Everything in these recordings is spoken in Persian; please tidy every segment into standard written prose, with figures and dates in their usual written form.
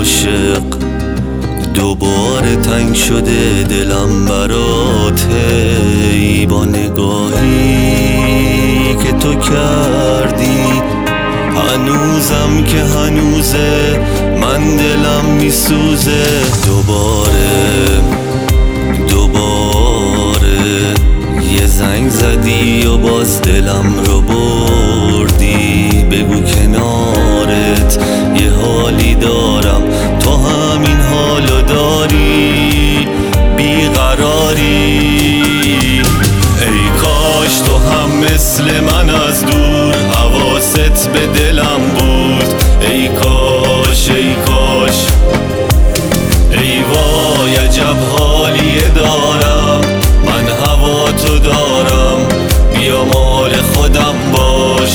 عاشق دوباره تنگ شده دلم براته، ای با نگاهی که تو کردی هنوزم که هنوزه من دلم میسوزه. دوباره یه زنگ زدی و باز دلم رو بردی، بگو کنارت یه حالی دارم، تو همین حالو داری، بیقراری. ای کاش تو هم مثل من از دور حواست به دلم بود، ای کاش ای کاش. ای وای عجب حالیه دارم، من هوا تو دارم، بیا مال خودم باش.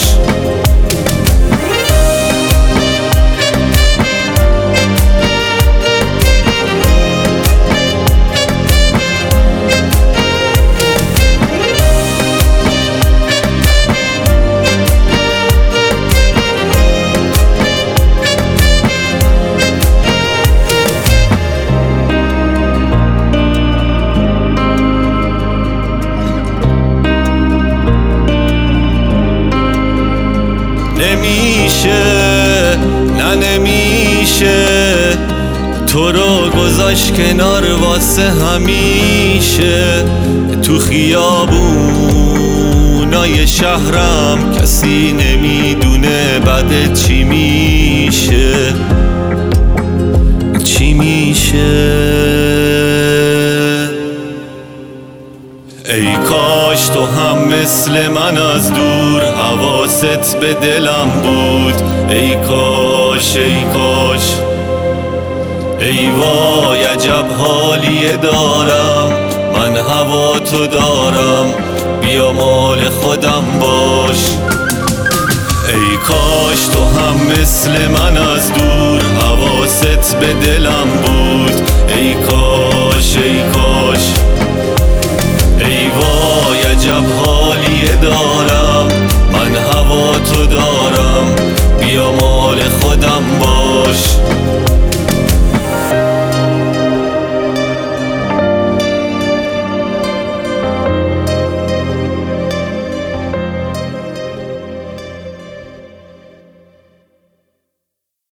نمیشه نه نمیشه تو رو گذاشت کنار واسه همیشه. تو خیابونای شهرم کسی نمیدونه بعد چی میشه، چی میشه. ای کاش تو هم مثل من از دور حواست به دلم بود، ای کاش ای کاش. ای وای عجب حالیه دارم، من هوا تو دارم، بیا مال خودم باش. ای کاش تو هم مثل من از دور حواست به دلم بود، ای کاش ای کاش. ای وای عجب حالیه دارم، من هوا تو دارم، بیا مال خودم باش.